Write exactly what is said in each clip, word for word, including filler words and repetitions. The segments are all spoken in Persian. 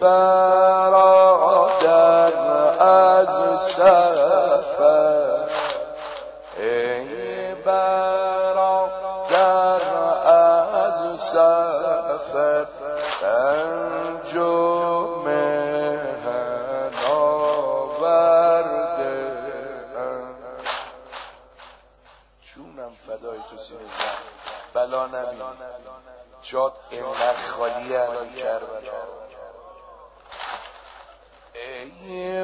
برادر از سفر، ای برادر از سفر، رنج و محن آورده ام. جونم فدای تو سینه زن، بلا نبین جاد اینقدر خالیه الان کربلا. ای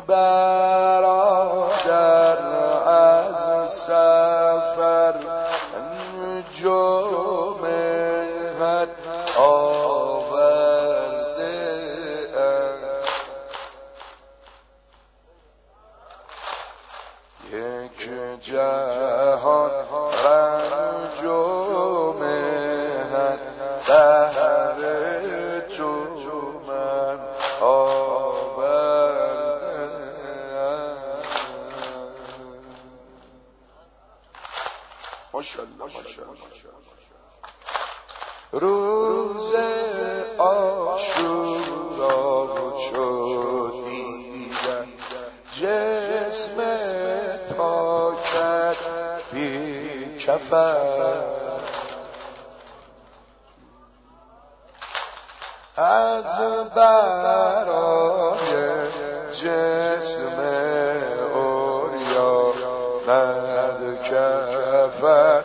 برادر از سفر، رنج و محن آورده ام. یک جهان رنج و محن بهر تو من آورده ام. ماشاءالله ماشاءالله. روز عاشورا چو دیدم جسم پاکت بی کفن، از برای جسم عریا ند کفن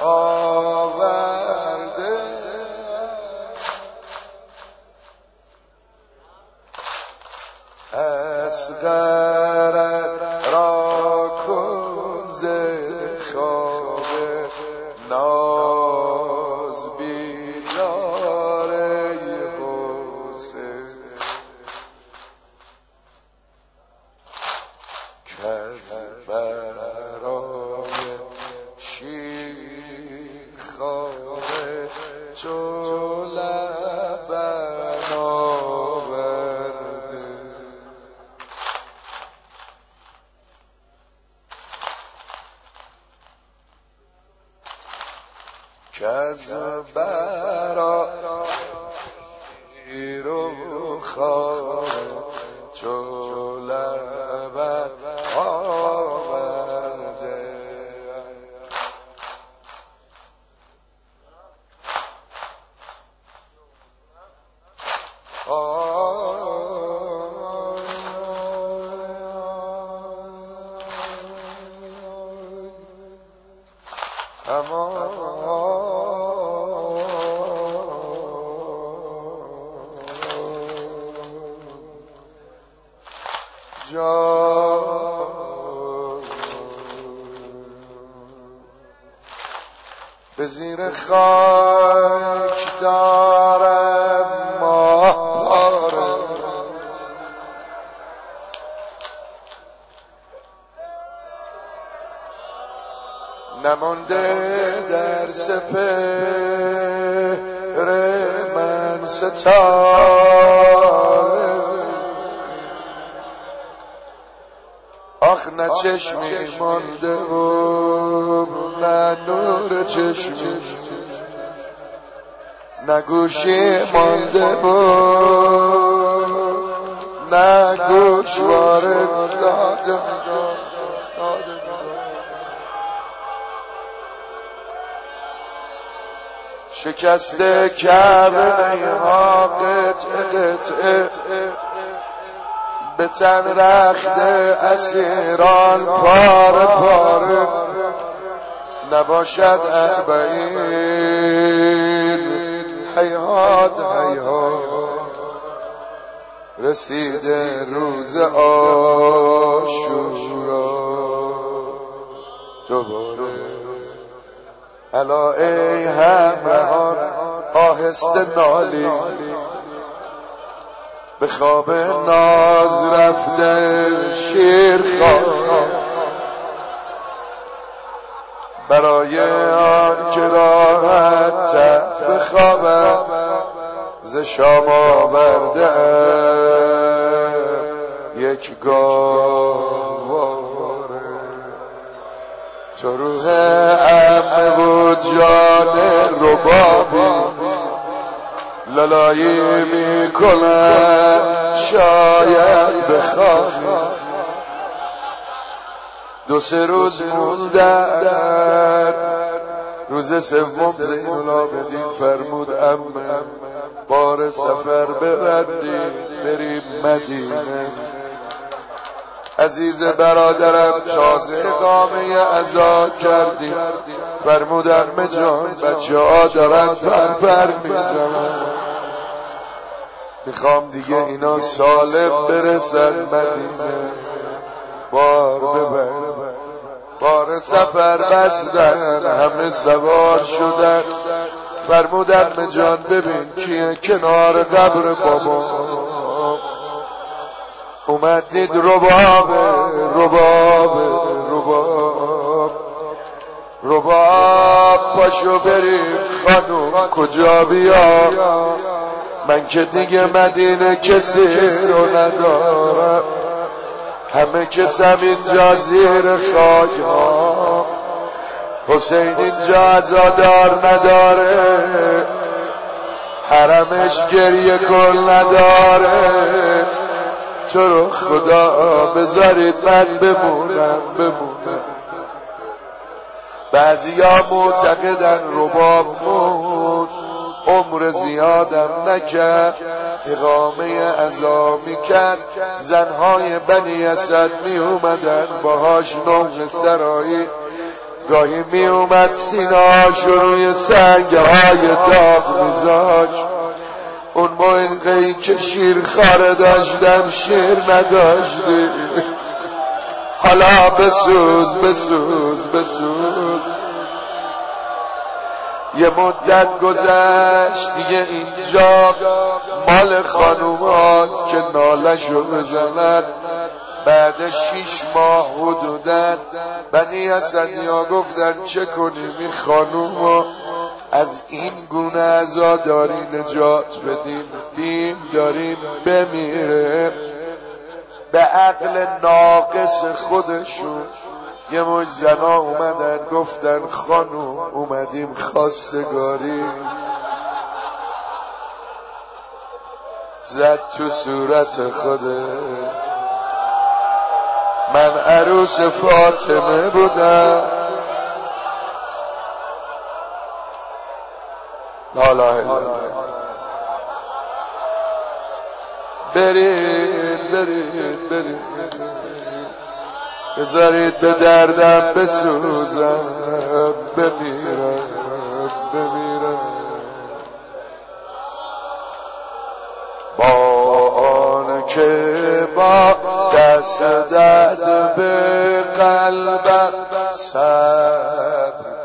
آورده. اصغرت را کن ز خواب ناز بیدار حسین، کز برای شیخان تو لبن آورده. کز برای رخان تو لبن آورده. اما به زیر خاک دارم ماه پاره، نمانده در سپهر من ستاره. آخ نه چشمی مانده و نه نور چشمی، نه گوشی مانده و نه گوشواره داده. شکسته کعبه ها قطعه قطعه، به تن رخته اسیران پاره پاره. نباشد اربعین حیات حیات، رسیده روز عاشورا دوباره. الا ای همراهان آهسته نالی، به خواب ناز رفته شیرخوان، برای آن که راحت تحت بخوابم ز شام آورده یک گاواره. تو روح امن و جان ربابی، لالایی میکنن شاید بخوابی. دو سه روز موندن، روز سوم زین العابدین فرمود عمه بار سفر ببندیم بریم مدینه. عزیز برادرم تازه اقامه عزا کردیم. فرمود عمه جان بچه ها دارن پر پر میزنن، میخوام دیگه اینا سالم برسن مدینه. بار ببر بار سفر بستن، همه سوار شدن. فرمودن عمه جان ببین کیه کنار قبر بابا اومد دید ربابه ربابه رباب رباب پاشو بریم خانوم کجا بیا، من که دیگه مدینه کسی رو ندارم، همه کسم اینجا زیر خاک ها، حسین اینجا عزادار نداره، حرمش گریه کن نداره، تو رو خدا بذارید من بمونم بمونم. بعضی ها معتقدن رباب مون عمر زیادم نکرد، اقامه عزا میکرد. زنهای بنی اسد می اومدن باهاش نوح سرایی، گاهی می اومد سینه‌هاش روی سنگهای داغ میذاش. اون موقعی که شیر خاره داشتم شیر نداشتی، حالا بسوز بسوز بسوز. یه مدت گذشت دیگه اینجا مال خانوم هاست که نالشو بزند. بعد شیش ماه حدودن بنی اسدیا گفتن چه کنیم این خانوم از این گونه عزاداری نجات بدیم، دیم داریم بمیره. به عقل ناقص خودشون یه مجت زنا اومدن گفتن خانوم اومدیم خواستگاری. زد تو صورت خوده من عروس فاطمه بودم. لا اله الا الله. برید برید برید بذارید به دردم بسوزم بمیرم بمیرم. با آن که با دست دست به قلبم صبر